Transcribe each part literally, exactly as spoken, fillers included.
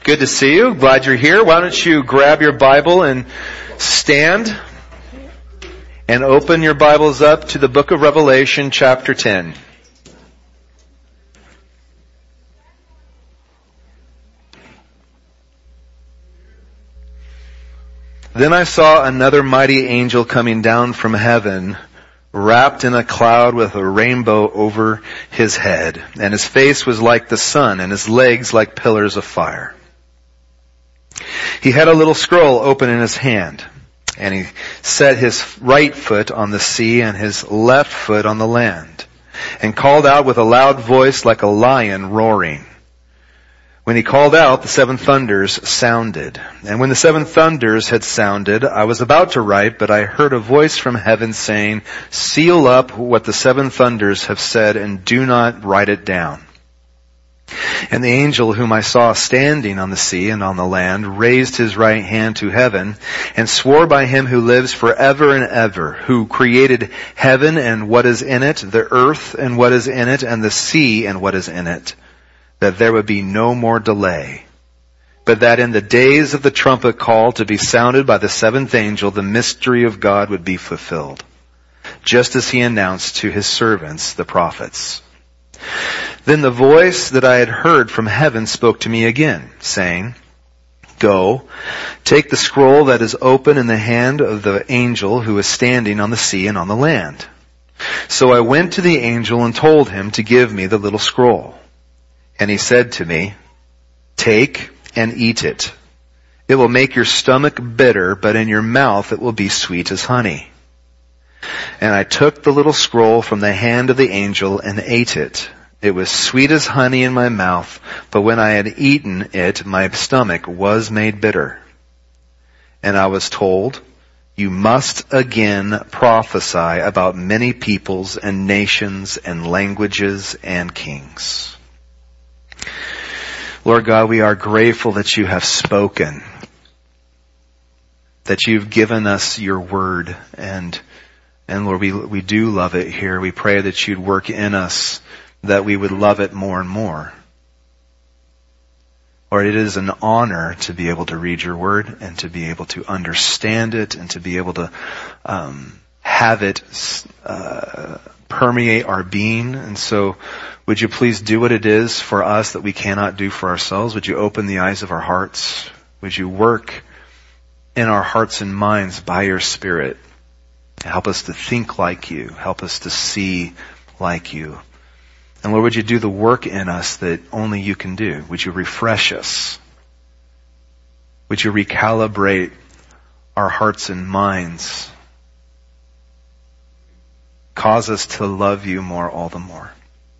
Good to see you. Glad you're here. Why don't you grab your Bible and stand and open your Bibles up to the book of Revelation, chapter ten. Then I saw another mighty angel coming down from heaven, wrapped in a cloud with a rainbow over his head, and his face was like the sun, and his legs like pillars of fire. He had a little scroll open in his hand, and he set his right foot on the sea and his left foot on the land, and called out with a loud voice like a lion roaring. When he called out, the seven thunders sounded. And when the seven thunders had sounded, I was about to write, but I heard a voice from heaven saying, "Seal up what the seven thunders have said and do not write it down." And the angel whom I saw standing on the sea and on the land raised his right hand to heaven and swore by him who lives forever and ever, who created heaven and what is in it, the earth and what is in it, and the sea and what is in it, that there would be no more delay, but that in the days of the trumpet call to be sounded by the seventh angel, the mystery of God would be fulfilled, just as he announced to his servants, the prophets. Then the voice that I had heard from heaven spoke to me again, saying, "Go, take the scroll that is open in the hand of the angel who is standing on the sea and on the land." So I went to the angel and told him to give me the little scroll. And he said to me, "Take and eat it. It will make your stomach bitter, but in your mouth it will be sweet as honey." And I took the little scroll from the hand of the angel and ate it. It was sweet as honey in my mouth, but when I had eaten it, my stomach was made bitter. And I was told, "You must again prophesy about many peoples and nations and languages and kings." Lord God, we are grateful that you have spoken, that you've given us your word, and and Lord, we we do love it here. We pray that you'd work in us, that we would love it more and more. Lord, it is an honor to be able to read your word and to be able to understand it and to be able to um, have it uh, permeate our being. And so would you please do what it is for us that we cannot do for ourselves? Would you open the eyes of our hearts? Would you work in our hearts and minds by your Spirit? Help us to think like you. Help us to see like you. And Lord, would you do the work in us that only you can do? Would you refresh us? Would you recalibrate our hearts and minds? Cause us to love you more all the more.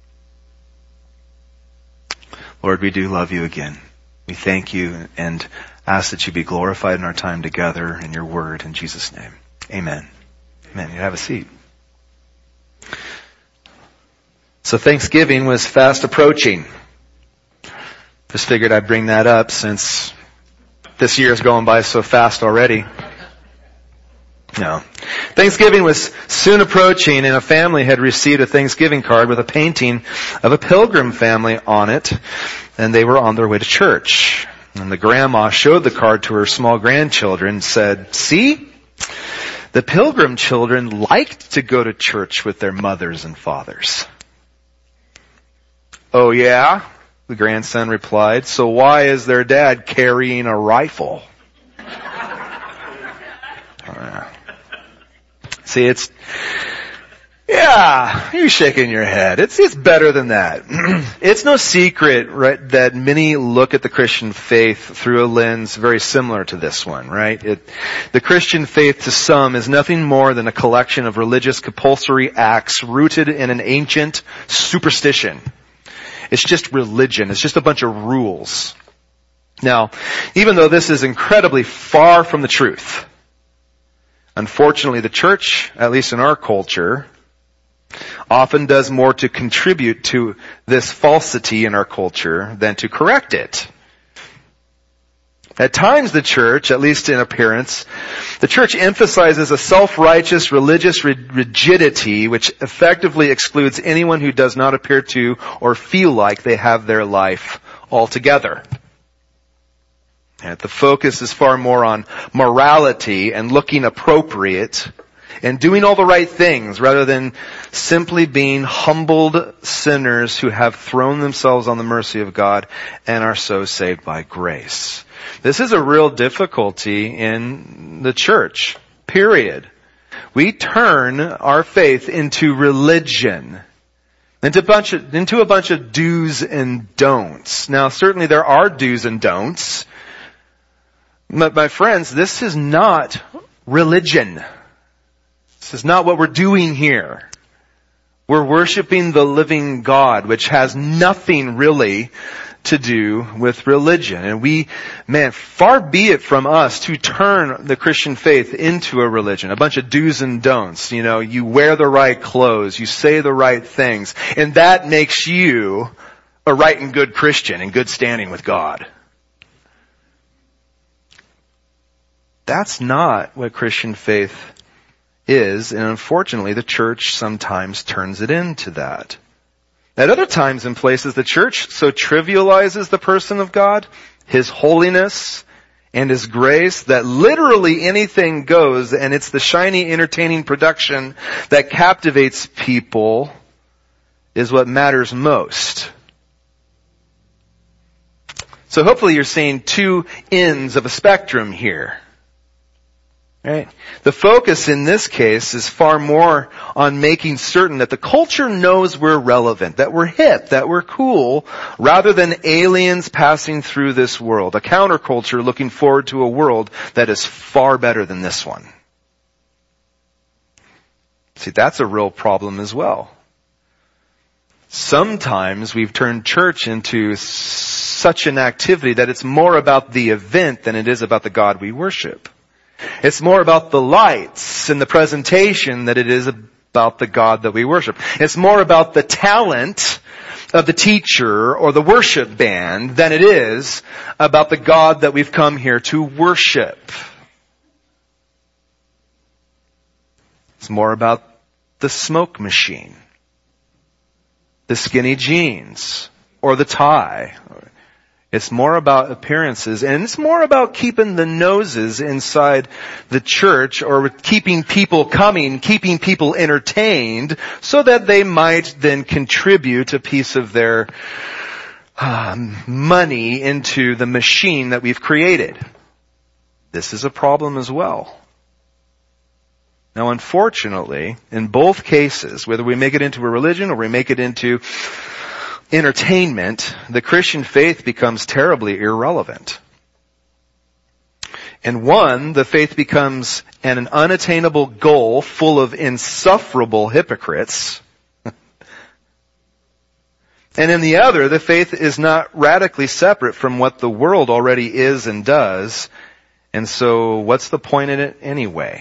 Lord, we do love you again. We thank you and ask that you be glorified in our time together in your word. In Jesus' name, amen. Amen. You have a seat. So Thanksgiving was fast approaching. Just figured I'd bring that up since this year is going by so fast already. No. Thanksgiving was soon approaching, and a family had received a Thanksgiving card with a painting of a pilgrim family on it, and they were on their way to church. And the grandma showed the card to her small grandchildren and said, "See? The pilgrim children liked to go to church with their mothers and fathers." "Oh yeah?" the grandson replied. "So why is their dad carrying a rifle?" uh, see, it's, yeah, you're shaking your head. It's, it's better than that. It's no secret, right, that many look at the Christian faith through a lens very similar to this one, right? It, the Christian faith to some is nothing more than a collection of religious compulsory acts rooted in an ancient superstition. It's just religion. It's just a bunch of rules. Now, even though this is incredibly far from the truth, unfortunately the church, at least in our culture, often does more to contribute to this falsity in our culture than to correct it. At times the church, at least in appearance, the church emphasizes a self-righteous religious rigidity which effectively excludes anyone who does not appear to or feel like they have their life all together. The focus is far more on morality and looking appropriate and doing all the right things rather than simply being humbled sinners who have thrown themselves on the mercy of God and are so saved by grace. This is a real difficulty in the church, period. We turn our faith into religion, into a bunch of, into a bunch of do's and don'ts. Now, certainly there are do's and don'ts. But my friends, this is not religion. This is not what we're doing here. We're worshiping the living God, which has nothing really to do with religion. And we, man, far be it from us to turn the Christian faith into a religion. A bunch of do's and don'ts. You know, you wear the right clothes, you say the right things, and that makes you a right and good Christian in good standing with God. That's not what Christian faith is, and unfortunately the church sometimes turns it into that. At other times and places, the church so trivializes the person of God, His holiness, and His grace that literally anything goes, and it's the shiny, entertaining production that captivates people is what matters most. So hopefully you're seeing two ends of a spectrum here. Right? The focus in this case is far more on making certain that the culture knows we're relevant, that we're hip, that we're cool, rather than aliens passing through this world, a counterculture looking forward to a world that is far better than this one. See, that's a real problem as well. Sometimes we've turned church into such an activity that it's more about the event than it is about the God we worship. It's more about the lights and the presentation than it is about the God that we worship. It's more about the talent of the teacher or the worship band than it is about the God that we've come here to worship. It's more about the smoke machine, the skinny jeans, or the tie. It's more about appearances, and it's more about keeping the noses inside the church, or keeping people coming, keeping people entertained, so that they might then contribute a piece of their um, money into the machine that we've created. This is a problem as well. Now, unfortunately, in both cases, whether we make it into a religion or we make it into entertainment, the Christian faith becomes terribly irrelevant. In one, the faith becomes an unattainable goal full of insufferable hypocrites. And in the other, the faith is not radically separate from what the world already is and does. And so what's the point in it anyway?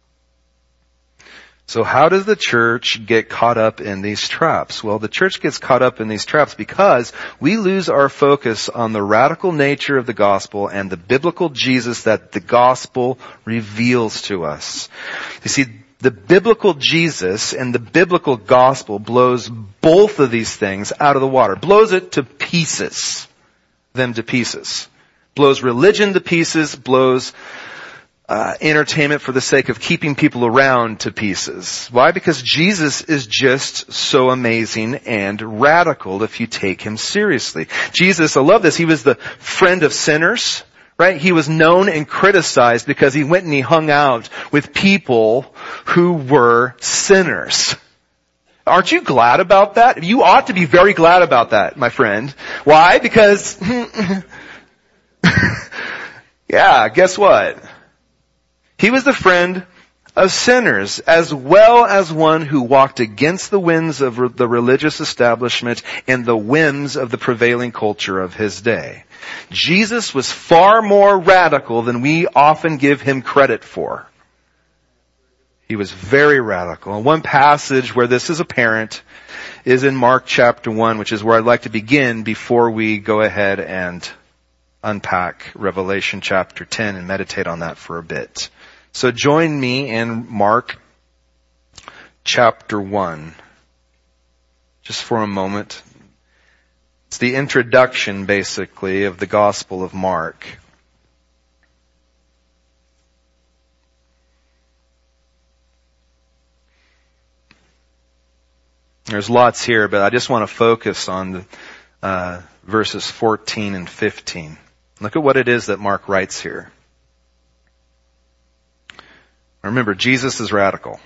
So how does the church get caught up in these traps? Well, the church gets caught up in these traps because we lose our focus on the radical nature of the gospel and the biblical Jesus that the gospel reveals to us. You see, the biblical Jesus and the biblical gospel blows both of these things out of the water, blows it to pieces, them to pieces, blows religion to pieces, blows Uh, entertainment for the sake of keeping people around to pieces. Why? Because Jesus is just so amazing and radical if you take Him seriously. Jesus, I love this, He was the friend of sinners, right? He was known and criticized because He went and He hung out with people who were sinners. Aren't you glad about that? You ought to be very glad about that, my friend. Why? Because, yeah, guess what? He was the friend of sinners, as well as one who walked against the winds of the religious establishment and the whims of the prevailing culture of His day. Jesus was far more radical than we often give Him credit for. He was very radical. And one passage where this is apparent is in Mark chapter one, which is where I'd like to begin before we go ahead and unpack Revelation chapter ten and meditate on that for a bit. So join me in Mark chapter one, just for a moment. It's the introduction, basically, of the Gospel of Mark. There's lots here, but I just want to focus on the, uh, verses fourteen and fifteen. Look at what it is that Mark writes here. Remember, Jesus is radical.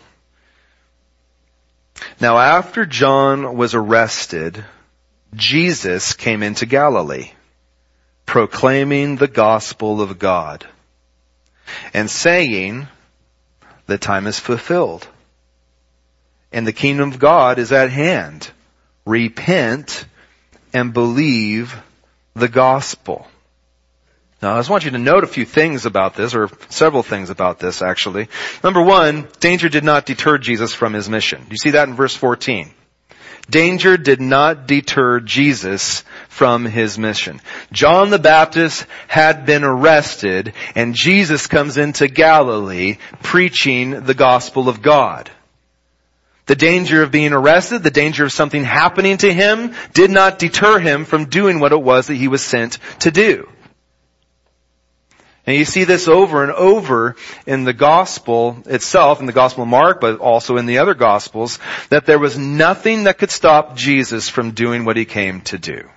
Now after John was arrested, Jesus came into Galilee, proclaiming the gospel of God, and saying, the time is fulfilled, and the kingdom of God is at hand. Repent and believe the gospel. Now, I just want you to note a few things about this, or several things about this, actually. Number one, danger did not deter Jesus from his mission. Do you see that in verse fourteen? Danger did not deter Jesus from his mission. John the Baptist had been arrested, and Jesus comes into Galilee preaching the gospel of God. The danger of being arrested, the danger of something happening to him, did not deter him from doing what it was that he was sent to do. And you see this over and over in the gospel itself, in the gospel of Mark, but also in the other gospels, that there was nothing that could stop Jesus from doing what he came to do.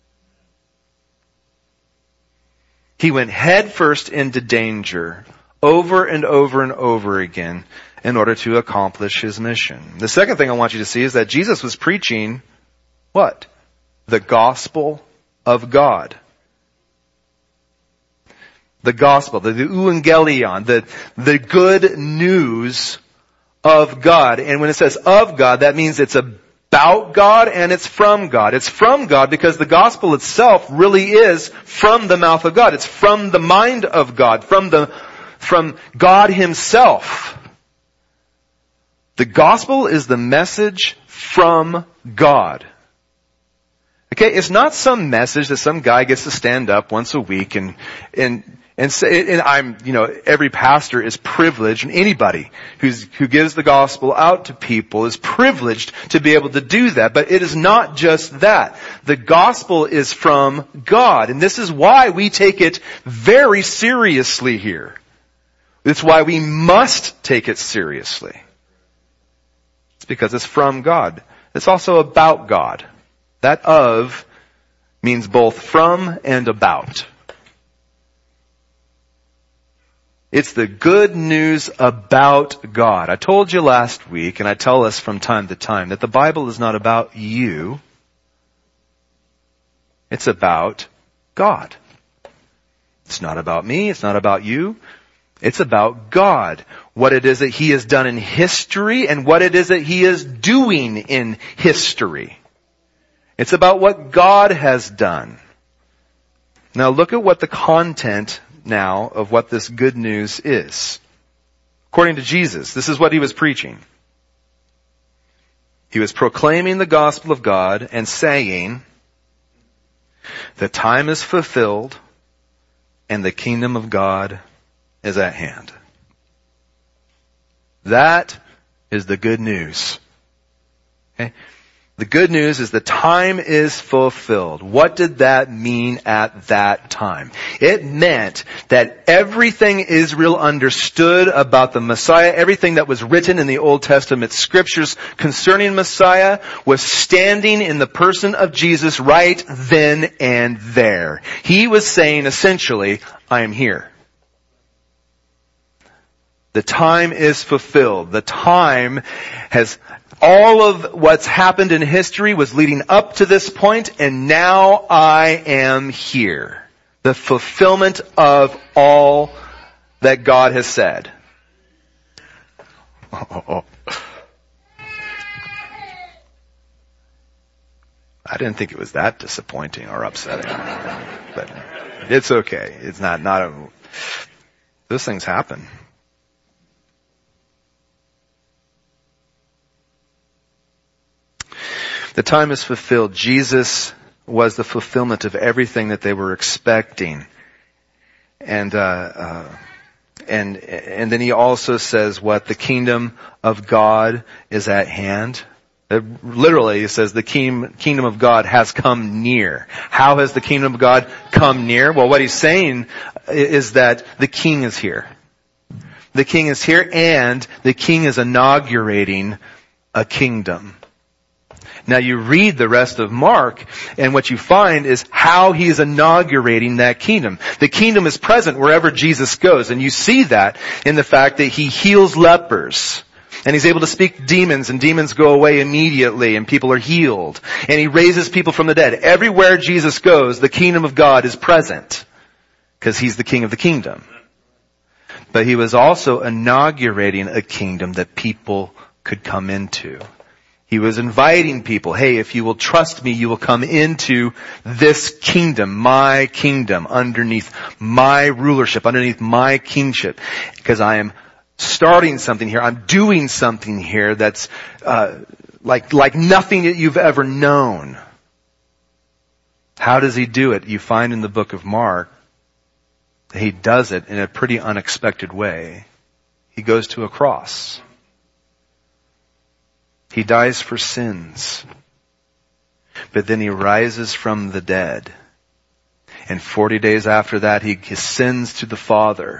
He went headfirst into danger over and over and over again in order to accomplish his mission. The second thing I want you to see is that Jesus was preaching what? The gospel of God. The gospel, the, the euangelion, the, the good news of God. And when it says of God, that means it's about God and it's from God. It's from God because the gospel itself really is from the mouth of God. It's from the mind of God, from the, from God himself. The gospel is the message from God. Okay, it's not some message that some guy gets to stand up once a week and, and, and say, and I'm, you know, every pastor is privileged, and anybody who's, who gives the gospel out to people is privileged to be able to do that. But it is not just that. The gospel is from God, and this is why we take it very seriously here. It's why we must take it seriously. It's because it's from God. It's also about God. That of means both from and about. It's the good news about God. I told you last week, and I tell us from time to time, that the Bible is not about you. It's about God. It's not about me. It's not about you. It's about God. What it is that He has done in history and what it is that He is doing in history. It's about what God has done. Now look at what the content now of what this good news is. According to Jesus, this is what He was preaching. He was proclaiming the gospel of God and saying, the time is fulfilled and the kingdom of God is at hand. That is the good news. Okay? The good news is the time is fulfilled. What did that mean at that time? It meant that everything Israel understood about the Messiah, everything that was written in the Old Testament scriptures concerning Messiah, was standing in the person of Jesus right then and there. He was saying essentially, I am here. The time is fulfilled. The time has, all of what's happened in history was leading up to this point, and now I am here. The fulfillment of all that God has said. Oh. I didn't think it was that disappointing or upsetting. But it's okay. It's not, not a, those things happen. The time is fulfilled. Jesus was the fulfillment of everything that they were expecting. And, uh, uh, and, and then he also says what? The kingdom of God is at hand. It, literally, he says the king, kingdom of God has come near. How has the kingdom of God come near? Well, what he's saying is that the king is here. The king is here, and the king is inaugurating a kingdom. Now you read the rest of Mark, and what you find is how he's inaugurating that kingdom. The kingdom is present wherever Jesus goes, and you see that in the fact that he heals lepers. And he's able to speak demons, and demons go away immediately, and people are healed. And he raises people from the dead. Everywhere Jesus goes, the kingdom of God is present, because he's the king of the kingdom. But he was also inaugurating a kingdom that people could come into. He was inviting people, hey, if you will trust me, you will come into this kingdom, my kingdom, underneath my rulership, underneath my kingship. Because I am starting something here. I'm doing something here that's uh, like like nothing that you've ever known. How does he do it? You find in the book of Mark, he does it in a pretty unexpected way. He goes to a cross. He dies for sins. But then he rises from the dead. And forty days after that, he ascends to the Father.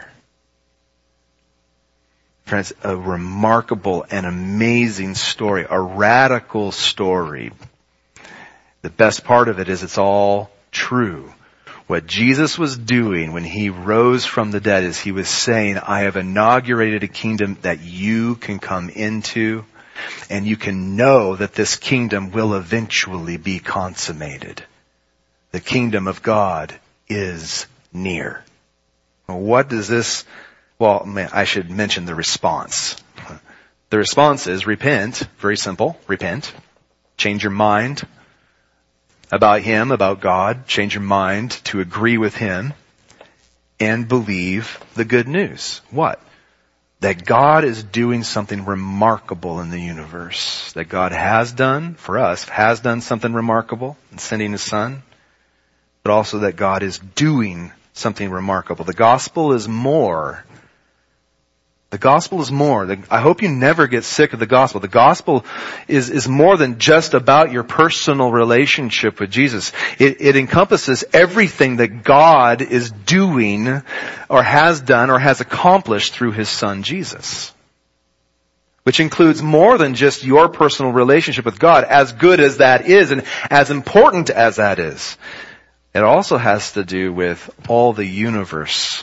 Friends, a remarkable and amazing story. A radical story. The best part of it is it's all true. What Jesus was doing when he rose from the dead is he was saying, I have inaugurated a kingdom that you can come into, and you can know that this kingdom will eventually be consummated. The kingdom of God is near. What does this, well, I should mention the response. The response is repent. Very simple. Repent. Change your mind about him, about God. Change your mind to agree with him and believe the good news. What? That God is doing something remarkable in the universe. That God has done, for us, has done something remarkable in sending his son. But also that God is doing something remarkable. The gospel is more. The gospel is more. The, I hope you never get sick of the gospel. The gospel is, is more than just about your personal relationship with Jesus. It, it encompasses everything that God is doing or has done or has accomplished through his son Jesus. Which includes more than just your personal relationship with God, as good as that is and as important as that is. It also has to do with all the universe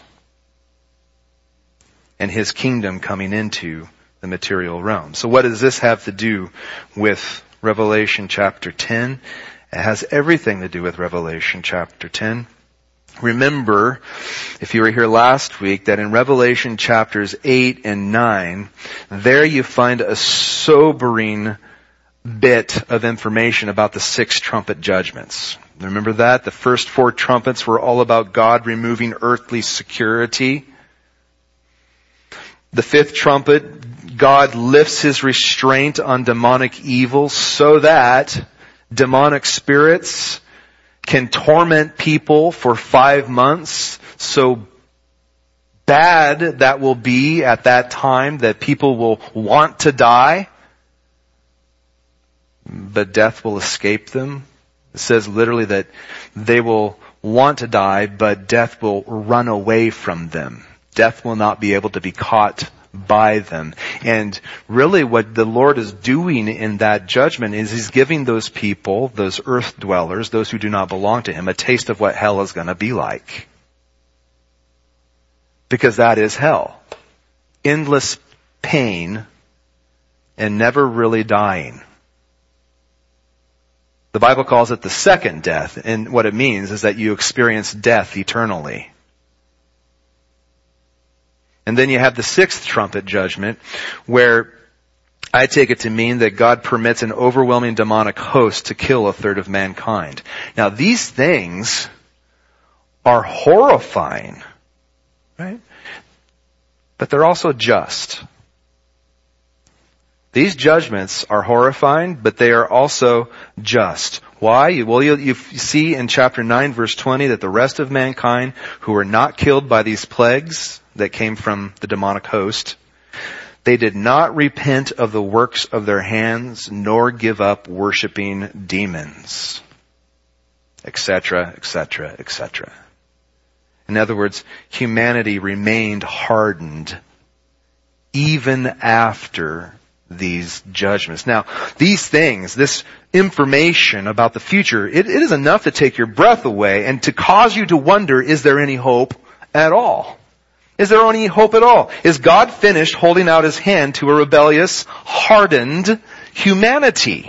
and his kingdom coming into the material realm. So what does this have to do with Revelation chapter ten? It has everything to do with Revelation chapter ten. Remember, if you were here last week, that in Revelation chapters eight and nine, there you find a sobering bit of information about the six trumpet judgments. Remember that? The first four trumpets were all about God removing earthly security. The fifth trumpet, God lifts his restraint on demonic evil so that demonic spirits can torment people for five months. So bad that will be at that time that people will want to die, but death will escape them. It says literally that they will want to die, but death will run away from them. Death will not be able to be caught by them. And really what the Lord is doing in that judgment is he's giving those people, those earth dwellers, those who do not belong to him, a taste of what hell is going to be like. Because that is hell. Endless pain and never really dying. The Bible calls it the second death, and what it means is that you experience death eternally. And then you have the sixth trumpet judgment, where I take it to mean that God permits an overwhelming demonic host to kill a third of mankind. Now these things are horrifying, right? But they're also just. These judgments are horrifying, but they are also just. Why? Well, you, you see in chapter nine, verse twenty, that the rest of mankind who were not killed by these plagues that came from the demonic host, they did not repent of the works of their hands, nor give up worshiping demons, et cetera, et cetera, et cetera. In other words, humanity remained hardened even after these judgments. Now, these things, this information about the future, it, it is enough to take your breath away and to cause you to wonder, is there any hope at all? Is there any hope at all? Is God finished holding out his hand to a rebellious, hardened humanity?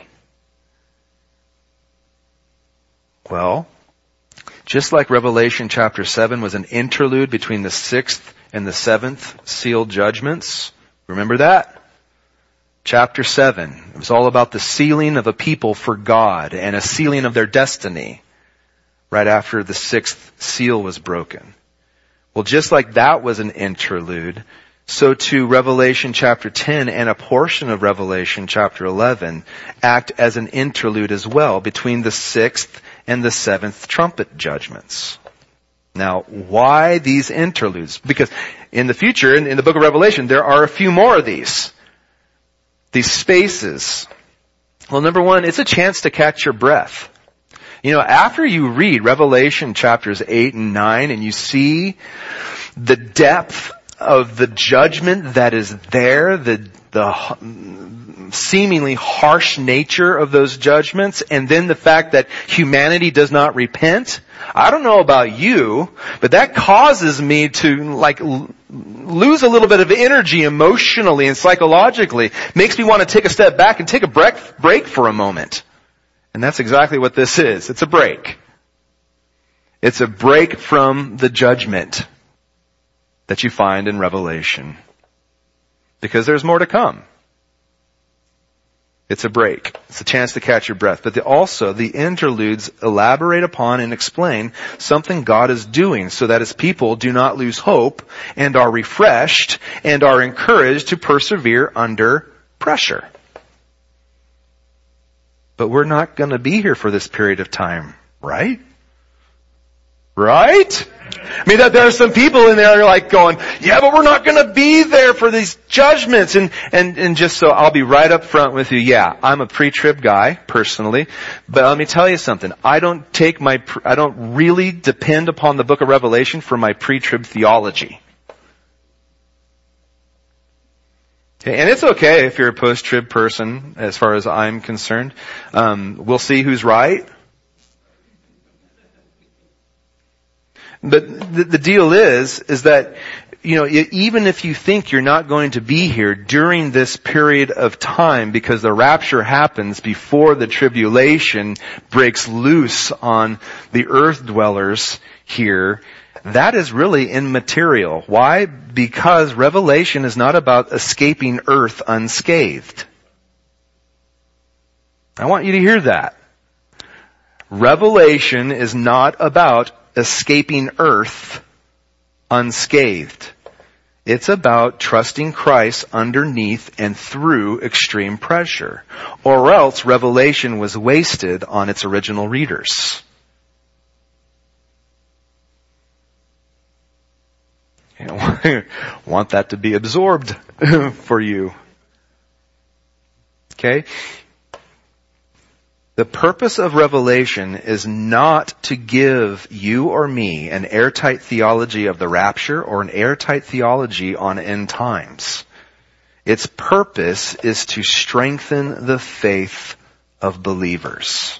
Well, just like Revelation chapter seven was an interlude between the sixth and the seventh sealed judgments, remember that? Chapter seven, it was all about the sealing of a people for God and a sealing of their destiny right after the sixth seal was broken. Well, just like that was an interlude, so too Revelation chapter ten and a portion of Revelation chapter eleven act as an interlude as well between the sixth and the seventh trumpet judgments. Now, why these interludes? Because in the future, in, in the book of Revelation, there are a few more of these. These spaces. Well, number one, it's a chance to catch your breath. You know, after you read Revelation chapters eight and nine and you see the depth of the judgment that is there, the, the seemingly harsh nature of those judgments, and then the fact that humanity does not repent, I don't know about you, but that causes me to like lose a little bit of energy emotionally and psychologically. Makes me want to take a step back and take a break, break for a moment. And that's exactly what this is. It's a break. It's a break from the judgment that you find in Revelation. Because there's more to come. It's a break. It's a chance to catch your breath. But the, also, the interludes elaborate upon and explain something God is doing so that his people do not lose hope and are refreshed and are encouraged to persevere under pressure. But we're not going to be here for this period of time, right? Right? I mean, that there are some people in there who are like going, yeah, but we're not going to be there for these judgments. And, and, and just so I'll be right up front with you, yeah, I'm a pre-trib guy, personally. But let me tell you something. I don't take my, I don't really depend upon the book of Revelation for my pre-trib theology. Okay, and it's okay if you're a post-trib person, as far as I'm concerned. Um, we'll see who's right. But the, the deal is, is that, you know, even if you think you're not going to be here during this period of time because the rapture happens before the tribulation breaks loose on the earth dwellers here, that is really immaterial. Why? Because Revelation is not about escaping earth unscathed. I want you to hear that. Revelation is not about escaping earth unscathed. It's about trusting Christ underneath and through extreme pressure. Or else Revelation was wasted on its original readers. You know, want that to be absorbed for you. Okay? The purpose of Revelation is not to give you or me an airtight theology of the rapture or an airtight theology on end times. Its purpose is to strengthen the faith of believers.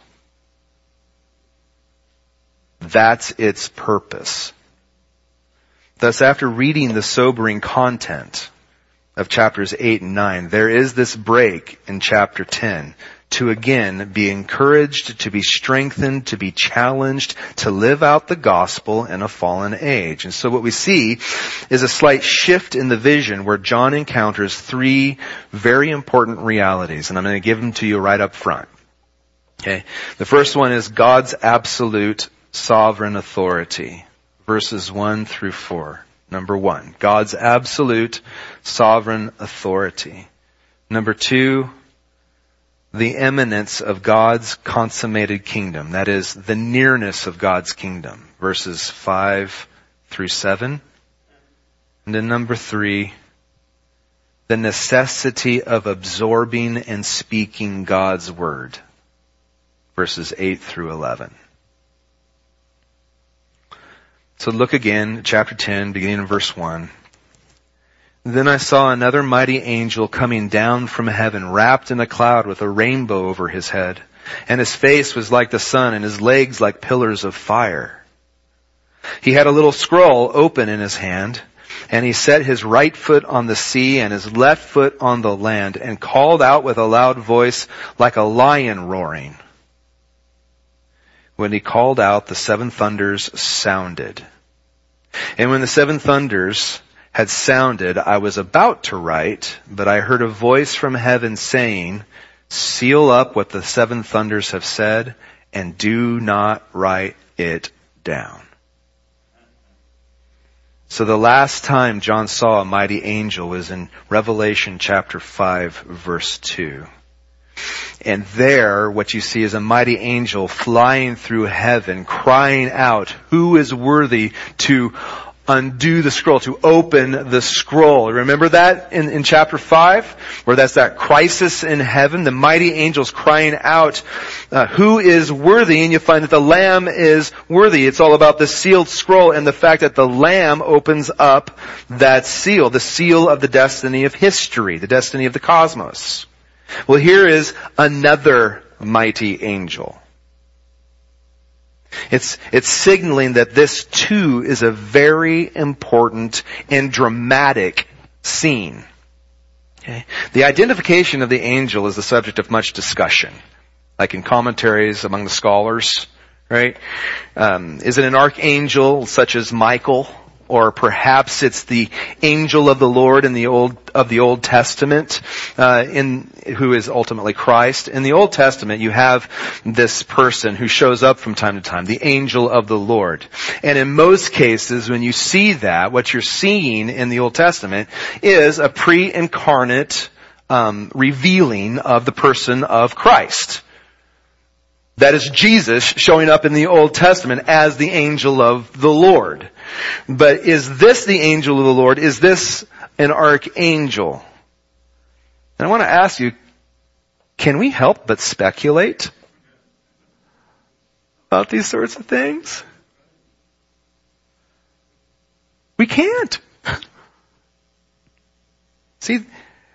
That's its purpose. Thus, after reading the sobering content of chapters eight and nine, there is this break in chapter ten. To again be encouraged, to be strengthened, to be challenged, to live out the gospel in a fallen age. And so what we see is a slight shift in the vision where John encounters three very important realities. And I'm going to give them to you right up front. Okay. The first one is God's absolute sovereign authority. Verses one through four. Number one, God's absolute sovereign authority. Number two, the imminence of God's consummated kingdom. That is, the nearness of God's kingdom. Verses five through seven. And then number three, the necessity of absorbing and speaking God's word. Verses eight through eleven. So look again, chapter ten, beginning in verse one. Then I saw another mighty angel coming down from heaven, wrapped in a cloud with a rainbow over his head. And his face was like the sun, and his legs like pillars of fire. He had a little scroll open in his hand, and he set his right foot on the sea and his left foot on the land, and called out with a loud voice like a lion roaring. When he called out, the seven thunders sounded. And when the seven thunders had sounded, I was about to write, but I heard a voice from heaven saying, seal up what the seven thunders have said, and do not write it down. So the last time John saw a mighty angel was in Revelation chapter five, verse two. And there, what you see is a mighty angel flying through heaven, crying out, who is worthy to undo the scroll, to open the scroll? Remember that in, in chapter five, where that's that crisis in heaven, the mighty angels crying out, uh, who is worthy? And you find that the Lamb is worthy. It's all about the sealed scroll and the fact that the Lamb opens up that seal, the seal of the destiny of history, the destiny of the cosmos. Well, here is another mighty angel. It's, it's signaling that this too is a very important and dramatic scene. Okay? The identification of the angel is the subject of much discussion, like in commentaries among the scholars, right? Um, is it an archangel such as Michael? Or perhaps it's the angel of the Lord in the Old of the Old Testament, uh, in who is ultimately Christ. In the Old Testament, you have this person who shows up from time to time, the angel of the Lord. And in most cases, when you see that, what you're seeing in the Old Testament is a pre-incarnate um, revealing of the person of Christ. That is Jesus showing up in the Old Testament as the angel of the Lord. But is this the angel of the Lord? Is this an archangel? And I want to ask you, can we help but speculate about these sorts of things? We can't. See,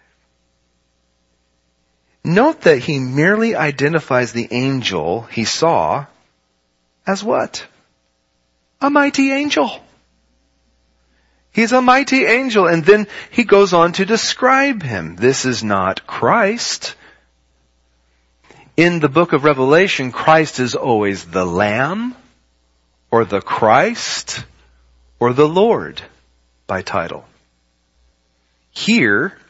note that he merely identifies the angel he saw as what? A mighty angel. He's a mighty angel. And then he goes on to describe him. This is not Christ. In the book of Revelation, Christ is always the Lamb, or the Christ, or the Lord by title. Here,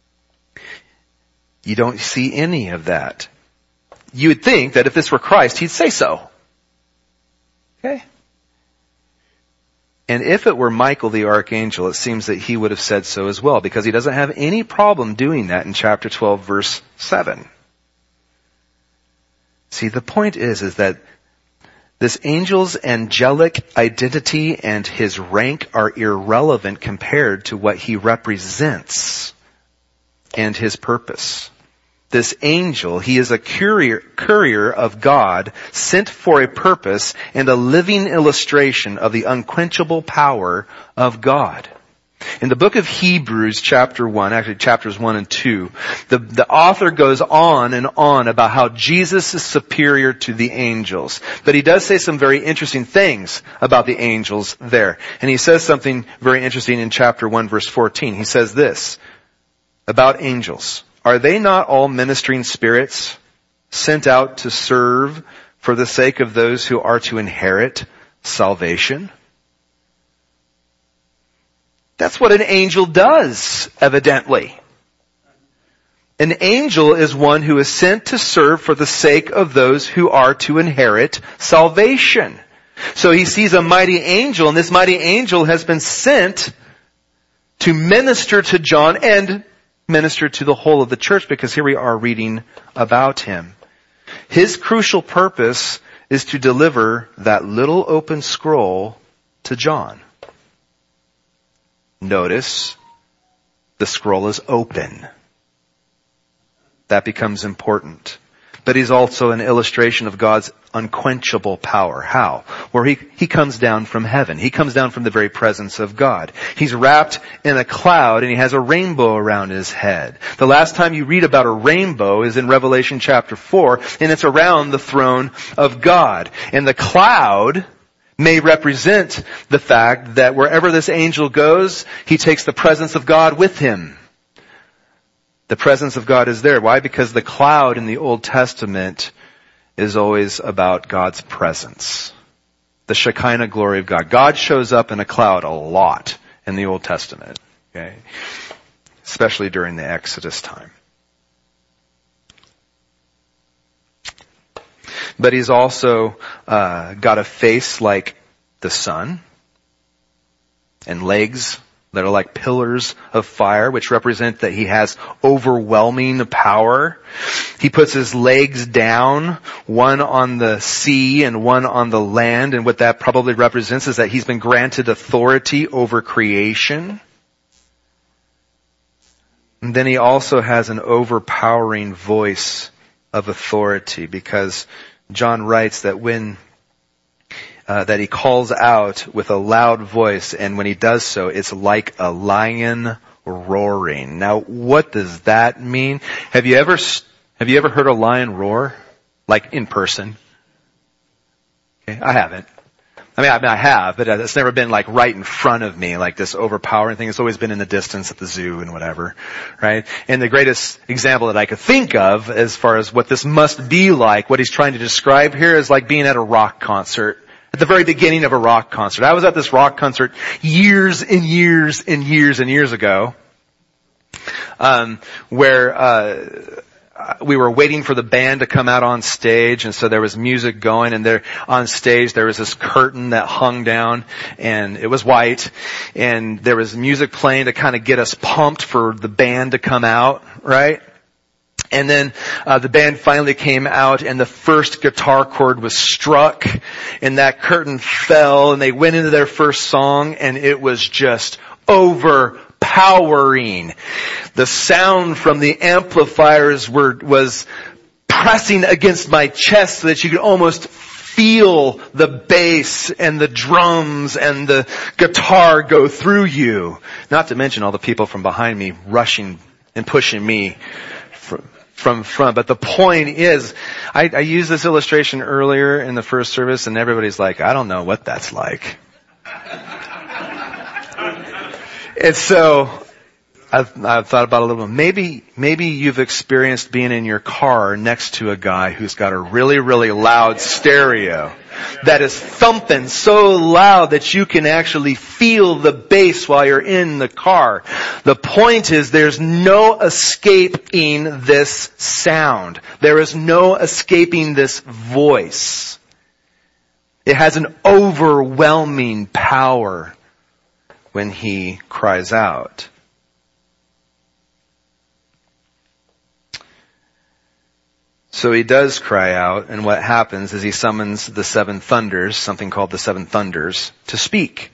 you don't see any of that. You would think that if this were Christ, he'd say so. Okay? And if it were Michael the archangel, it seems that he would have said so as well, because he doesn't have any problem doing that in chapter twelve, verse seven. See, the point is, is that this angel's angelic identity and his rank are irrelevant compared to what he represents and his purpose. This angel, he is a courier, courier of God sent for a purpose and a living illustration of the unquenchable power of God. In the book of Hebrews, chapter one, actually chapters one and two, the, the author goes on and on about how Jesus is superior to the angels. But he does say some very interesting things about the angels there. And he says something very interesting in chapter one, verse fourteen. He says this about angels. Are they not all ministering spirits sent out to serve for the sake of those who are to inherit salvation? That's what an angel does, evidently. An angel is one who is sent to serve for the sake of those who are to inherit salvation. So he sees a mighty angel, and this mighty angel has been sent to minister to John and minister to the whole of the church, because here we are reading about him. His crucial purpose is to deliver that little open scroll to John. Notice, the scroll is open. That becomes important. but he's also an illustration of God's unquenchable power. How? Where he, he comes down from heaven. He comes down from the very presence of God. He's wrapped in a cloud and he has a rainbow around his head. The last time you read about a rainbow is in Revelation chapter four, and it's around the throne of God. And the cloud may represent the fact that wherever this angel goes, he takes the presence of God with him. The presence of God is there. Why? Because the cloud in the Old Testament is always about God's presence. The Shekinah glory of God. God shows up in a cloud a lot in the Old Testament. Okay? Especially during the Exodus time. But he's also uh, got a face like the sun and legs that are like pillars of fire, which represent that he has overwhelming power. He puts his legs down, one on the sea and one on the land, and what that probably represents is that he's been granted authority over creation. And then he also has an overpowering voice of authority, because John writes that when Uh, that he calls out with a loud voice, and when he does so, it's like a lion roaring. Now, what does that mean? Have you ever, have you ever heard a lion roar? Like in person? Okay, I haven't. I mean, I, mean, I have, but it's never been like right in front of me, like this overpowering thing. It's always been in the distance at the zoo and whatever, right? And the greatest example that I could think of as far as what this must be like, what he's trying to describe here, is like being at a rock concert. At the very beginning of a rock concert. I was at this rock concert years and years and years and years ago, um, where uh, we were waiting for the band to come out on stage, and so there was music going, and there on stage there was this curtain that hung down, and it was white, and there was music playing to kind of get us pumped for the band to come out, right? And then uh, the band finally came out, and the first guitar chord was struck, and that curtain fell, and they went into their first song, and it was just overpowering. The sound from the amplifiers were was pressing against my chest so that you could almost feel the bass and the drums and the guitar go through you. Not to mention all the people from behind me rushing and pushing me from from front. But the point is, I, I used this illustration earlier in the first service, and everybody's like, I don't know what that's like. And so I've, I've thought about it a little bit. Maybe, maybe you've experienced being in your car next to a guy who's got a really, really loud stereo that is thumping so loud that you can actually feel the bass while you're in the car. The point is, there's no escaping this sound. There is no escaping this voice. It has an overwhelming power when he cries out. So he does cry out, and what happens is he summons the seven thunders, something called the seven thunders, to speak.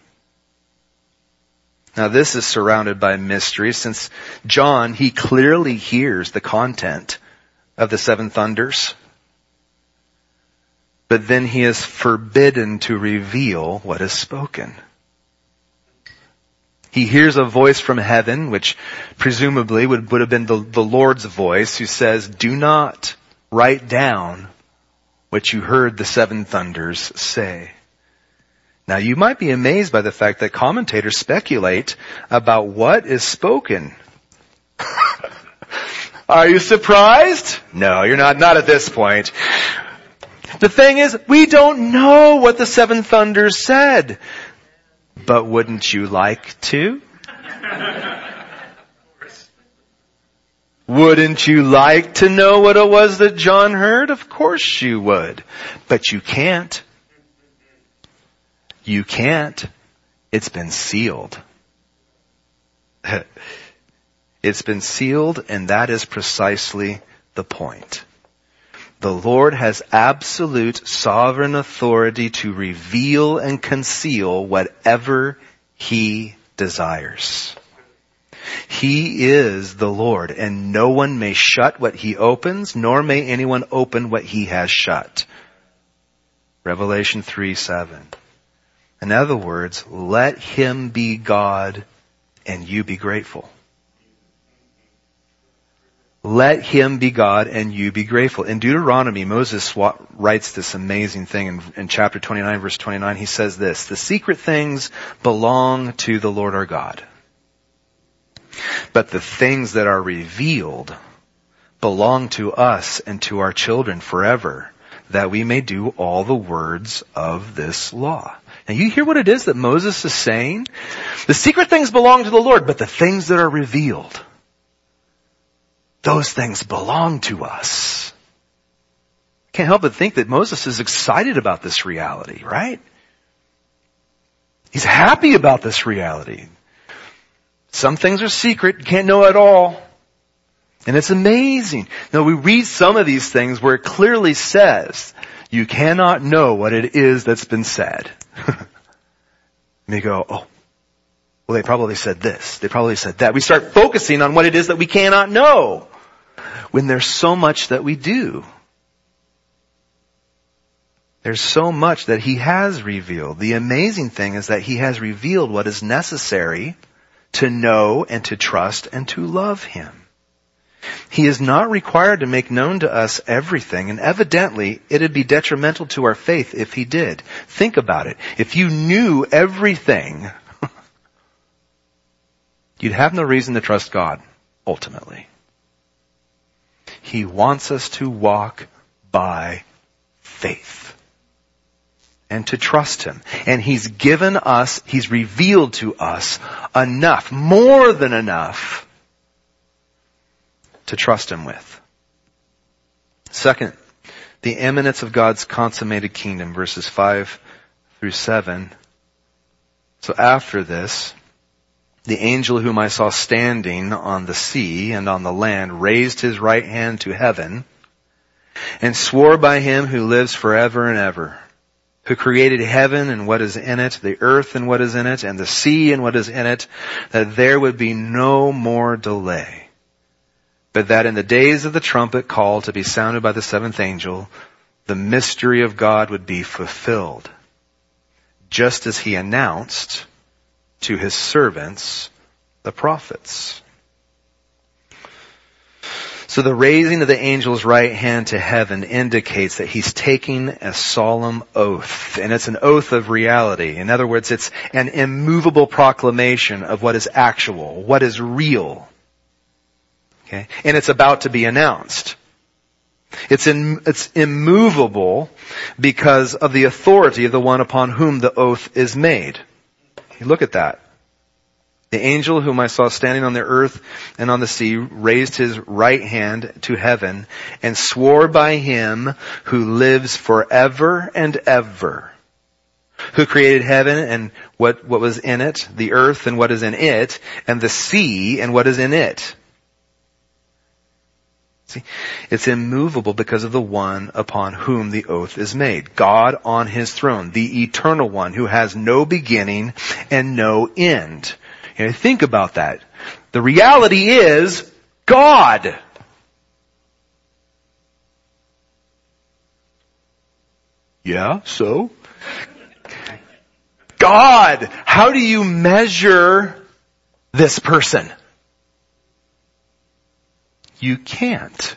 Now this is surrounded by mystery, since John, he clearly hears the content of the seven thunders. But then he is forbidden to reveal what is spoken. He hears a voice from heaven, which presumably would, would have been the, the Lord's voice, who says, do not write down what you heard the seven thunders say. Now you might be amazed by the fact that commentators speculate about what is spoken. Are you surprised? No, you're not, not at this point. The thing is, we don't know what the seven thunders said. But wouldn't you like to? Wouldn't you like to know what it was that John heard? Of course you would. But you can't. You can't. It's been sealed. It's been sealed, and that is precisely the point. The Lord has absolute sovereign authority to reveal and conceal whatever He desires. He is the Lord, and no one may shut what he opens, nor may anyone open what he has shut. Revelation three seven. In other words, let him be God and you be grateful. Let him be God and you be grateful. In Deuteronomy, Moses writes this amazing thing in, in chapter twenty-nine, verse twenty-nine. He says this, the secret things belong to the Lord our God. But the things that are revealed belong to us and to our children forever, that we may do all the words of this law. Now you hear what it is that Moses is saying? The secret things belong to the Lord, but the things that are revealed, those things belong to us. I can't help but think that Moses is excited about this reality, right? He's happy about this reality. Some things are secret, you can't know it all. And it's amazing. Now we read some of these things where it clearly says, you cannot know what it is that's been said. And you go, oh, well they probably said this, they probably said that. We start focusing on what it is that we cannot know, when there's so much that we do. There's so much that he has revealed. The amazing thing is that he has revealed what is necessary to know and to trust and to love him. He is not required to make known to us everything, and evidently it'd be detrimental to our faith if he did. Think about it. If you knew everything, you'd have no reason to trust God, ultimately. He wants us to walk by faith and to trust him. And he's given us, he's revealed to us enough, more than enough, to trust him with. Second, the imminence of God's consummated kingdom, verses five through seven. So after this, the angel whom I saw standing on the sea and on the land raised his right hand to heaven and swore by him who lives forever and ever, who created heaven and what is in it, the earth and what is in it, and the sea and what is in it, that there would be no more delay, but that in the days of the trumpet call to be sounded by the seventh angel, the mystery of God would be fulfilled, just as he announced to his servants, the prophets. So the raising of the angel's right hand to heaven indicates that he's taking a solemn oath, and it's an oath of reality. In other words, it's an immovable proclamation of what is actual, what is real. Okay? And it's about to be announced. It's in, it's immovable because of the authority of the one upon whom the oath is made. Look at that. The angel whom I saw standing on the earth and on the sea raised his right hand to heaven and swore by him who lives forever and ever, who created heaven and what, what was in it, the earth and what is in it, and the sea and what is in it. See, it's immovable because of the one upon whom the oath is made. God on his throne, the eternal one who has no beginning and no end. You know, think about that. The reality is God. Yeah, so? God. How do you measure this person? You can't.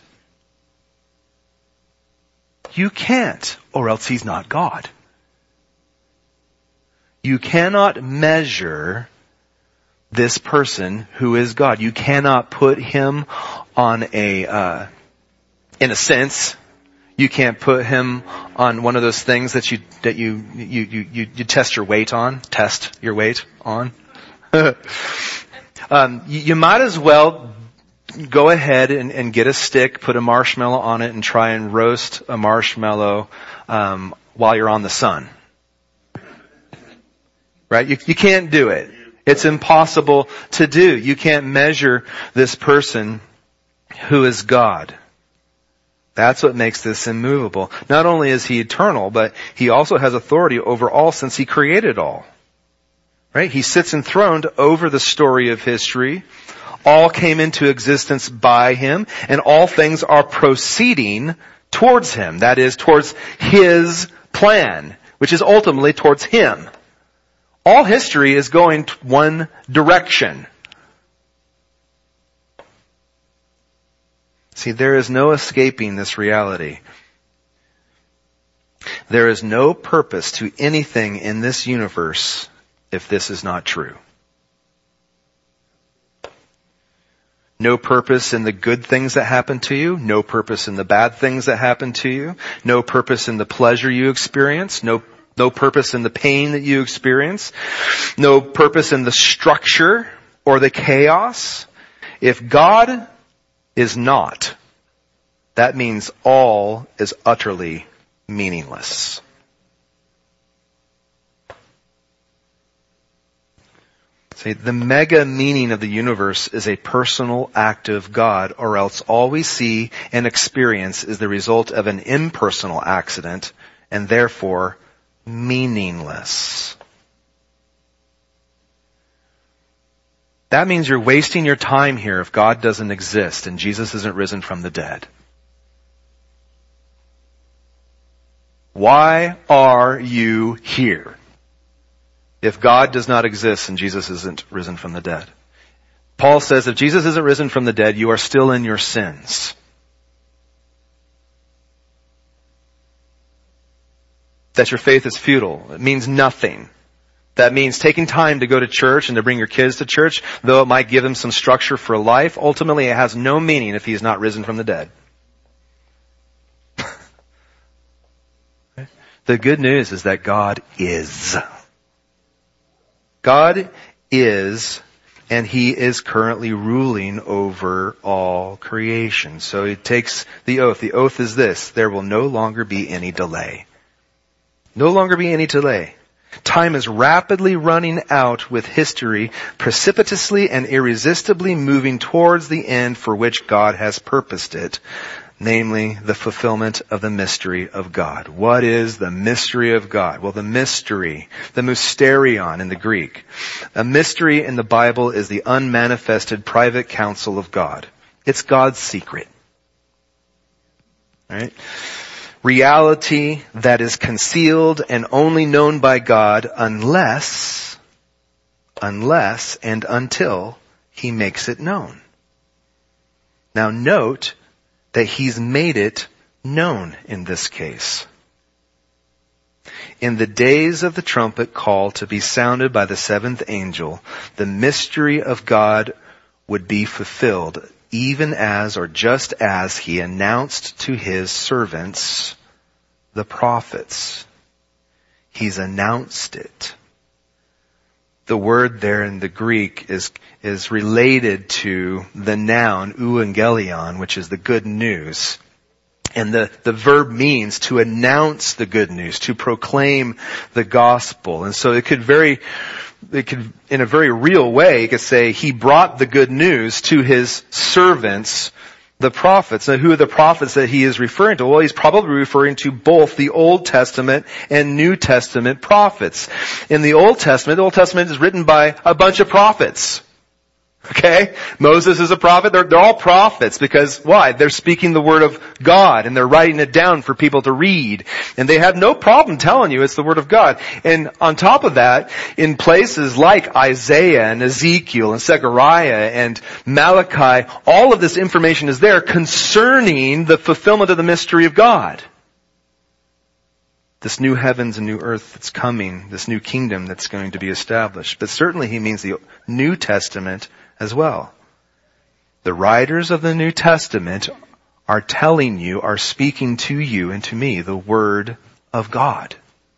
You can't, or else he's not God. You cannot measure this person who is God. You cannot put him on a, uh, in a sense, you can't put him on one of those things that you, that you, you, you, you, you test your weight on, test your weight on. um, you, you might as well go ahead and, and get a stick, put a marshmallow on it, and try and roast a marshmallow, um, while you're on the sun. Right? You, you can't do it. It's impossible to do. You can't measure this person who is God. That's what makes this immovable. Not only is he eternal, but he also has authority over all since he created all. Right? He sits enthroned over the story of history. All came into existence by him, and all things are proceeding towards him. That is, towards his plan, which is ultimately towards him. All history is going one direction. See, there is no escaping this reality. There is no purpose to anything in this universe if this is not true. No purpose in the good things that happen to you. No purpose in the bad things that happen to you. No purpose in the pleasure you experience. No, no purpose in the pain that you experience. No purpose in the structure or the chaos. If God is not, that means all is utterly meaningless. See, the mega meaning of the universe is a personal act of God, or else all we see and experience is the result of an impersonal accident, and therefore meaningless. That means you're wasting your time here if God doesn't exist and Jesus isn't risen from the dead. Why are you here if God does not exist and Jesus isn't risen from the dead? Paul says if Jesus isn't risen from the dead, you are still in your sins. That your faith is futile. It means nothing. That means taking time to go to church and to bring your kids to church, though it might give them some structure for life, ultimately it has no meaning if he is not risen from the dead. The good news is that God is. God is, and he is currently ruling over all creation. So he takes the oath. The oath is this: there will no longer be any delay. No longer be any delay. Time is rapidly running out, with history precipitously and irresistibly moving towards the end for which God has purposed it. Namely, the fulfillment of the mystery of God. What is the mystery of God? Well, the mystery, the mysterion in the Greek. A mystery in the Bible is the unmanifested private counsel of God. It's God's secret. Right? Reality that is concealed and only known by God unless, unless and until he makes it known. Now note that he's made it known in this case. In the days of the trumpet call to be sounded by the seventh angel, the mystery of God would be fulfilled, even as or just as he announced to his servants, the prophets. He's announced it. The word there in the Greek is, is related to the noun euangelion, which is the good news. And the, the verb means to announce the good news, to proclaim the gospel. And so it could very, it could, in a very real way, you could say he brought the good news to his servants, the prophets. Now, who are the prophets that he is referring to? Well, he's probably referring to both the Old Testament and New Testament prophets. In the Old Testament, the Old Testament is written by a bunch of prophets. Okay? Moses is a prophet. They're, they're all prophets because why? They're speaking the word of God and they're writing it down for people to read. And they have no problem telling you it's the word of God. And on top of that, in places like Isaiah and Ezekiel and Zechariah and Malachi, all of this information is there concerning the fulfillment of the mystery of God. This new heavens and new earth that's coming, this new kingdom that's going to be established. But certainly he means the New Testament as well. The writers of the New Testament are telling you, are speaking to you and to me, the Word of God.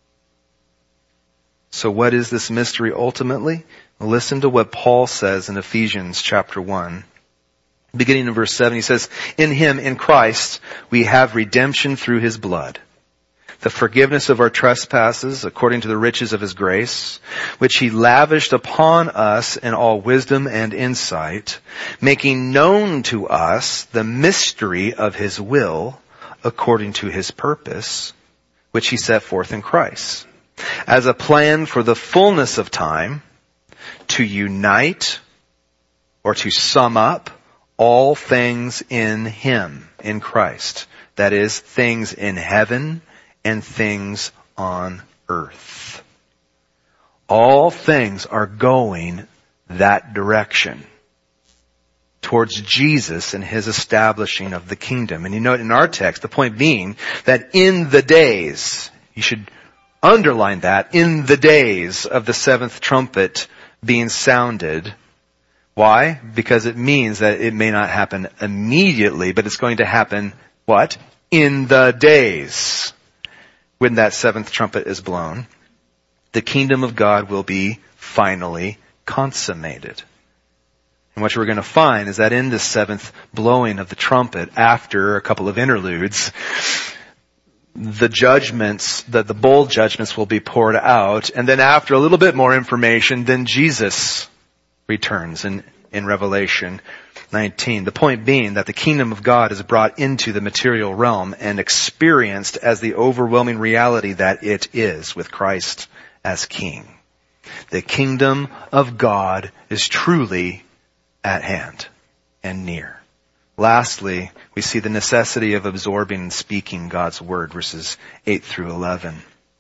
So what is this mystery ultimately? Well, listen to what Paul says in Ephesians chapter one. Beginning in verse seven, he says, "In him, in Christ, we have redemption through his blood, the forgiveness of our trespasses according to the riches of his grace, which he lavished upon us in all wisdom and insight, making known to us the mystery of his will according to his purpose, which he set forth in Christ, as a plan for the fullness of time to unite or to sum up, all things in Him, in Christ. That is, things in heaven and things on earth. All things are going that direction, towards Jesus and His establishing of the kingdom. And you note in our text, the point being that in the days, you should underline that, in the days of the seventh trumpet being sounded. Why? Because it means that it may not happen immediately, but it's going to happen, what? In the days when that seventh trumpet is blown. The kingdom of God will be finally consummated. And what we're going to find is that in this seventh blowing of the trumpet, after a couple of interludes, the judgments, the, the bowl judgments will be poured out. And then after a little bit more information, then Jesus returns in, in Revelation nineteen. The point being that the kingdom of God is brought into the material realm and experienced as the overwhelming reality that it is with Christ as King. The kingdom of God is truly at hand and near. Lastly, we see the necessity of absorbing and speaking God's word, verses eight through eleven.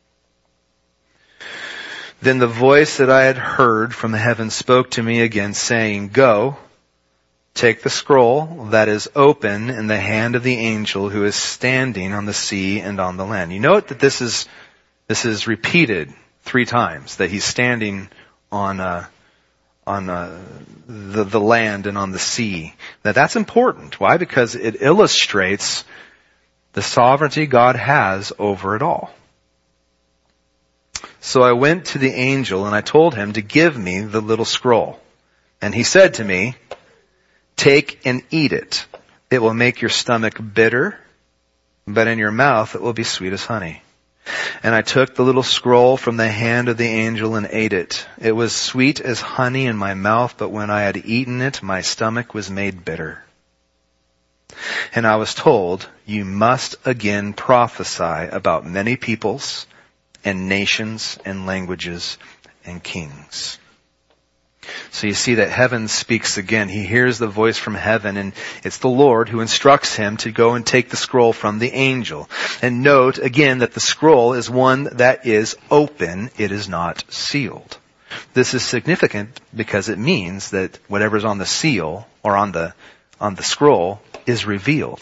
Then the voice that I had heard from heaven spoke to me again, saying, Go, take the scroll that is open in the hand of the angel who is standing on the sea and on the land. You note that this is this is repeated three times, that he's standing on uh, on uh, the the land and on the sea. Now that's important. Why? Because it illustrates the sovereignty God has over it all. So I went to the angel and I told him to give me the little scroll. And he said to me, Take and eat it. It will make your stomach bitter, but in your mouth it will be sweet as honey. And I took the little scroll from the hand of the angel and ate it. It was sweet as honey in my mouth, but when I had eaten it, my stomach was made bitter. And I was told, You must again prophesy about many peoples and nations and languages and kings. So you see that heaven speaks again. He hears the voice from heaven, and it's the Lord who instructs him to go and take the scroll from the angel. And note again that the scroll is one that is open. It is not sealed. This is significant because it means that whatever's on the seal or on the on the scroll is revealed.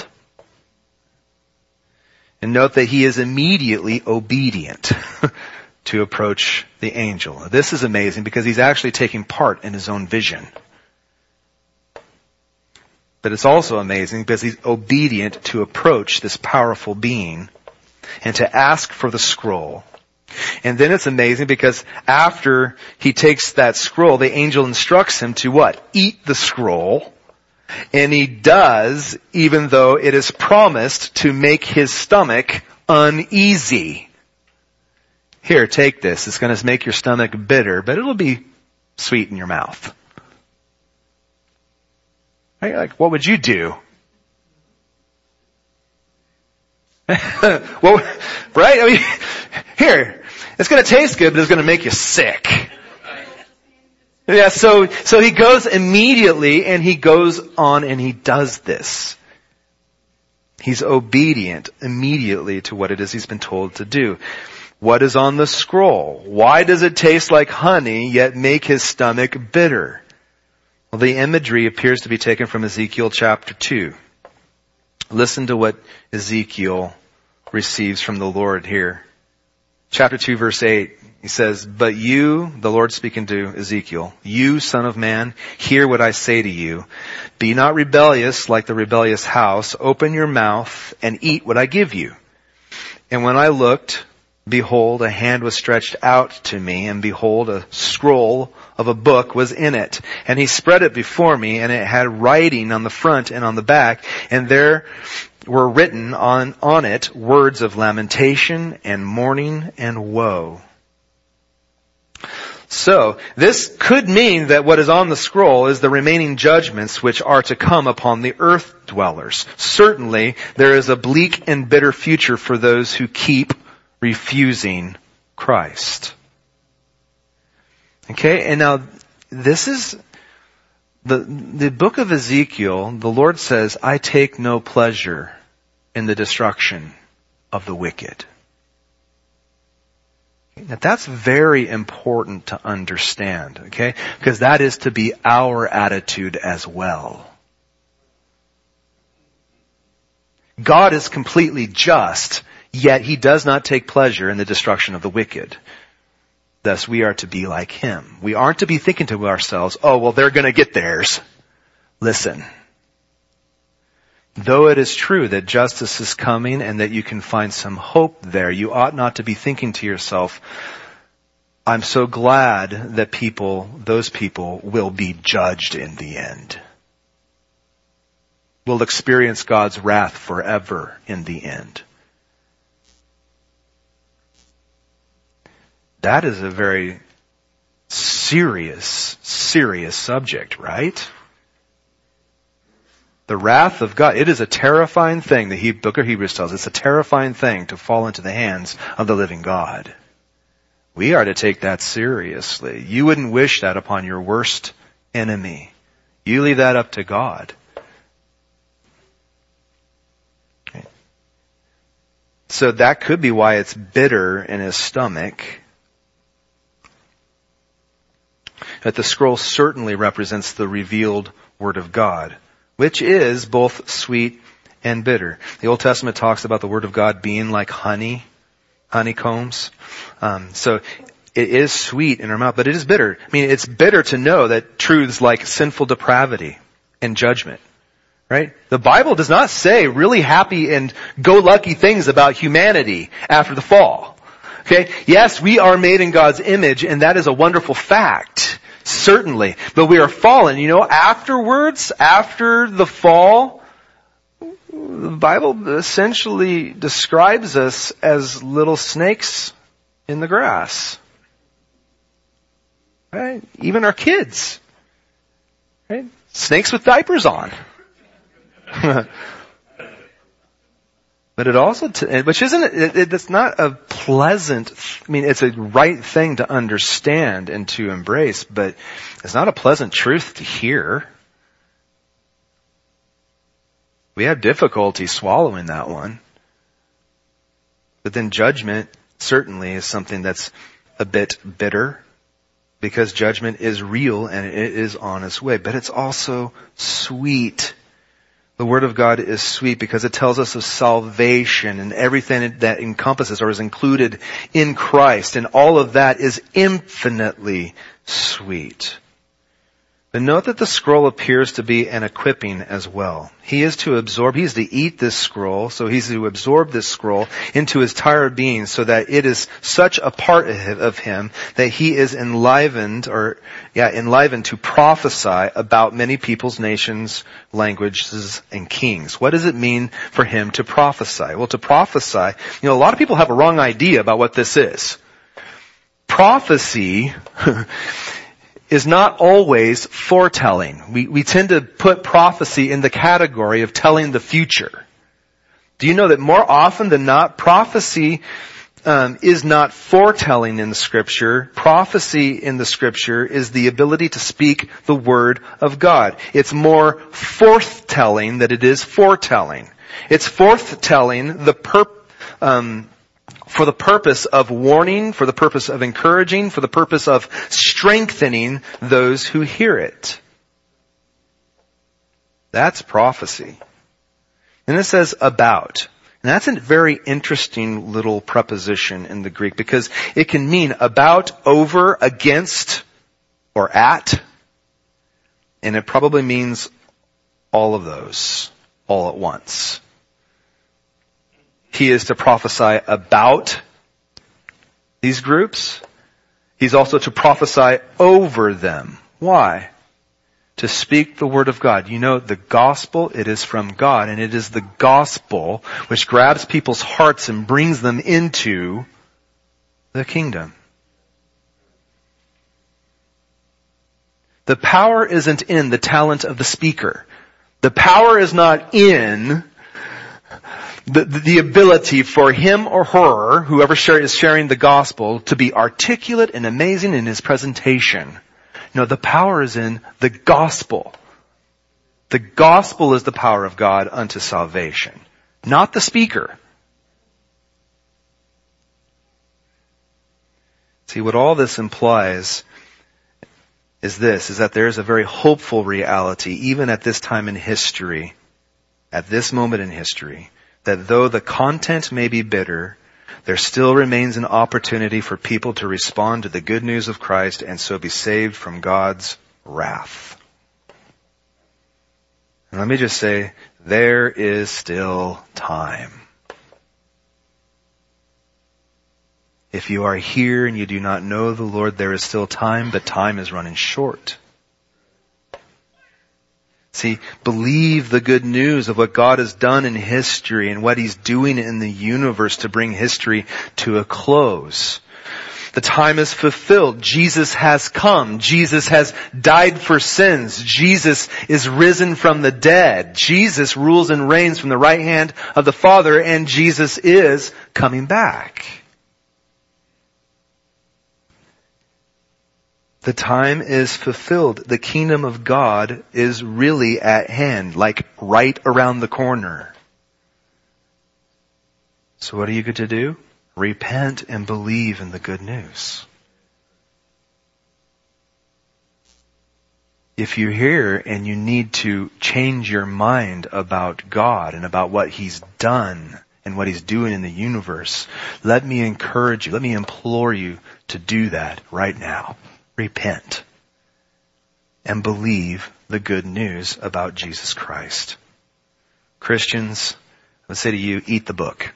And note that he is immediately obedient to approach the angel. This is amazing because he's actually taking part in his own vision. But it's also amazing because he's obedient to approach this powerful being and to ask for the scroll. And then it's amazing because after he takes that scroll, the angel instructs him to what? Eat the scroll. And he does, even though it is promised to make his stomach uneasy. Here, take this. It's going to make your stomach bitter, but it'll be sweet in your mouth. Right? Like, what would you do? Well, right? I mean, here, it's going to taste good, but it's going to make you sick. Yeah, so, so he goes immediately and he goes on and he does this. He's obedient immediately to what it is he's been told to do. What is on the scroll? Why does it taste like honey yet make his stomach bitter? Well, the imagery appears to be taken from Ezekiel chapter two. Listen to what Ezekiel receives from the Lord here. Chapter two, verse eight, he says, But you, the Lord speaking to Ezekiel, you, son of man, hear what I say to you. Be not rebellious like the rebellious house. Open your mouth and eat what I give you. And when I looked, behold, a hand was stretched out to me, and behold, a scroll of a book was in it. And he spread it before me, and it had writing on the front and on the back, and there were written on, on it words of lamentation and mourning and woe. So, this could mean that what is on the scroll is the remaining judgments which are to come upon the earth dwellers. Certainly, there is a bleak and bitter future for those who keep refusing Christ. Okay, and now this is The, the book of Ezekiel, the Lord says, I take no pleasure in the destruction of the wicked. Now that's very important to understand, okay? Because that is to be our attitude as well. God is completely just, yet He does not take pleasure in the destruction of the wicked. Thus, we are to be like Him. We aren't to be thinking to ourselves, oh, well, they're going to get theirs. Listen. Though it is true that justice is coming and that you can find some hope there, you ought not to be thinking to yourself, I'm so glad that people, those people, will be judged in the end. Will experience God's wrath forever in the end. That is a very serious, serious subject, right? The wrath of God. It is a terrifying thing, the book of Hebrews tells us. It's a terrifying thing to fall into the hands of the living God. We are to take that seriously. You wouldn't wish that upon your worst enemy. You leave that up to God. Okay. So that could be why it's bitter in his stomach. That the scroll certainly represents the revealed Word of God, which is both sweet and bitter. The Old Testament talks about the Word of God being like honey, honeycombs. Um, so it is sweet in our mouth, but it is bitter. I mean, it's bitter to know that truths like sinful depravity and judgment, right? The Bible does not say really happy and go-lucky things about humanity after the fall. Okay? Yes, we are made in God's image, and that is a wonderful fact. Certainly. But we are fallen. You know, afterwards, after the fall, the Bible essentially describes us as little snakes in the grass. Right? Even our kids. Right? Snakes with diapers on. But it also, t- which isn't, it, it, it's not a pleasant, I mean, it's a right thing to understand and to embrace, but it's not a pleasant truth to hear. We have difficulty swallowing that one. But then judgment certainly is something that's a bit bitter, because judgment is real and it is on its way, but it's also sweet. The Word of God is sweet because it tells us of salvation and everything that encompasses or is included in Christ. And all of that is infinitely sweet. But note that the scroll appears to be an equipping as well. He is to absorb, he is to eat this scroll, so he's to absorb this scroll into his entire being so that it is such a part of him that he is enlivened, or, yeah, enlivened to prophesy about many peoples, nations, languages, and kings. What does it mean for him to prophesy? Well, to prophesy, you know, a lot of people have a wrong idea about what this is. Prophecy is not always foretelling. We, we tend to put prophecy in the category of telling the future. Do you know that more often than not, prophecy um, is not foretelling in the Scripture. Prophecy in the Scripture is the ability to speak the Word of God. It's more forthtelling than it is foretelling. It's forthtelling the perp, um, for the purpose of warning, for the purpose of encouraging, for the purpose of strengthening those who hear it. That's prophecy. And it says about. And that's a very interesting little preposition in the Greek because it can mean about, over, against, or at. And it probably means all of those all at once. He is to prophesy about these groups. He's also to prophesy over them. Why? To speak the Word of God. You know, the gospel, it is from God, and it is the gospel which grabs people's hearts and brings them into the kingdom. The power isn't in the talent of the speaker. The power is not in The, the ability for him or her, whoever share, is sharing the gospel, to be articulate and amazing in his presentation. No, the power is in the gospel. The gospel is the power of God unto salvation, not the speaker. See, what all this implies is this, is that there is a very hopeful reality, even at this time in history, at this moment in history, that though the content may be bitter, there still remains an opportunity for people to respond to the good news of Christ and so be saved from God's wrath. And let me just say, there is still time. If you are here and you do not know the Lord, there is still time, but time is running short. See, believe the good news of what God has done in history and what He's doing in the universe to bring history to a close. The time is fulfilled. Jesus has come. Jesus has died for sins. Jesus is risen from the dead. Jesus rules and reigns from the right hand of the Father, and Jesus is coming back. The time is fulfilled. The kingdom of God is really at hand, like right around the corner. So what are you good to do? Repent and believe in the good news. If you're here and you need to change your mind about God and about what He's done and what He's doing in the universe, let me encourage you, let me implore you to do that right now. Repent and believe the good news about Jesus Christ. Christians, I would say to you, eat the book.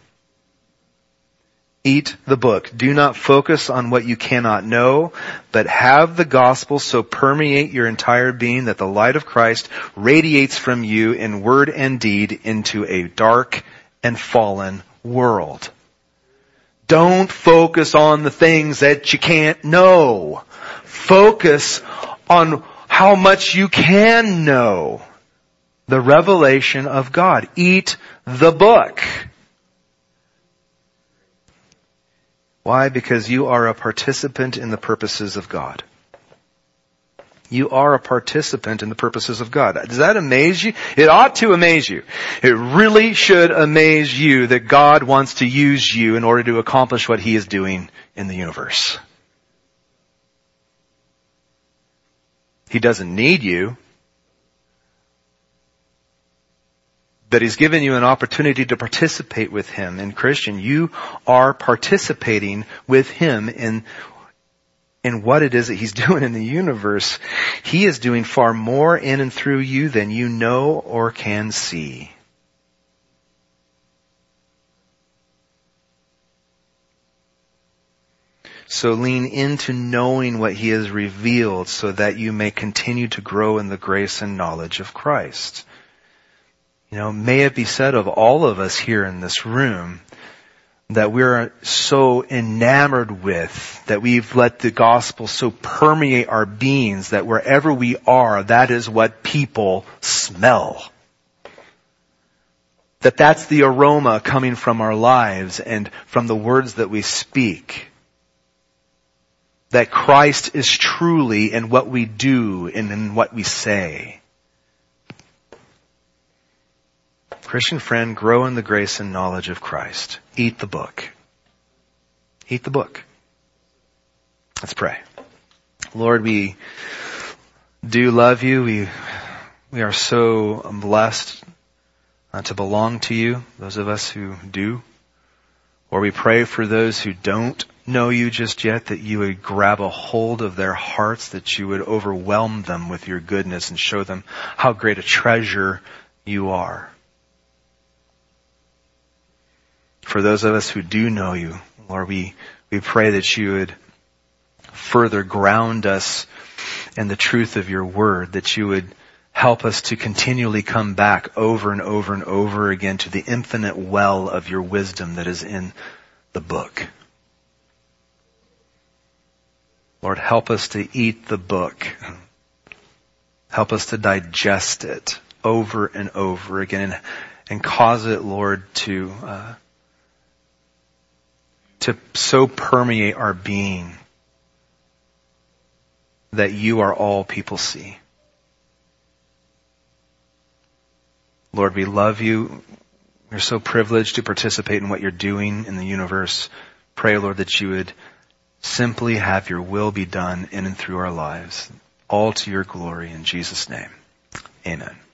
Eat the book. Do not focus on what you cannot know, but have the gospel so permeate your entire being that the light of Christ radiates from you in word and deed into a dark and fallen world. Don't focus on the things that you can't know. Focus on how much you can know. The revelation of God. Eat the book. Why? Because you are a participant in the purposes of God. You are a participant in the purposes of God. Does that amaze you? It ought to amaze you. It really should amaze you that God wants to use you in order to accomplish what He is doing in the universe. He doesn't need you. That He's given you an opportunity to participate with Him. And Christian, you are participating with Him in, in what it is that He's doing in the universe. He is doing far more in and through you than you know or can see. So lean into knowing what He has revealed so that you may continue to grow in the grace and knowledge of Christ. You know, may it be said of all of us here in this room that we're so enamored with, that we've let the gospel so permeate our beings that wherever we are, that is what people smell. That that's the aroma coming from our lives and from the words that we speak. That Christ is truly in what we do and in what we say. Christian friend, grow in the grace and knowledge of Christ. Eat the book. Eat the book. Let's pray. Lord, we do love you. We, we are so blessed uh, to belong to you, those of us who do. Or we pray for those who don't know you just yet, that you would grab a hold of their hearts, that you would overwhelm them with your goodness and show them how great a treasure you are. For those of us who do know you, Lord, we, we pray that you would further ground us in the truth of your word, that you would help us to continually come back over and over and over again to the infinite well of your wisdom that is in the book. Lord, help us to eat the book. Help us to digest it over and over again and, and cause it, Lord, to uh, to so permeate our being that you are all people see. Lord, we love you. We're so privileged to participate in what you're doing in the universe. Pray, Lord, that you would simply have your will be done in and through our lives, all to your glory in Jesus' name. Amen.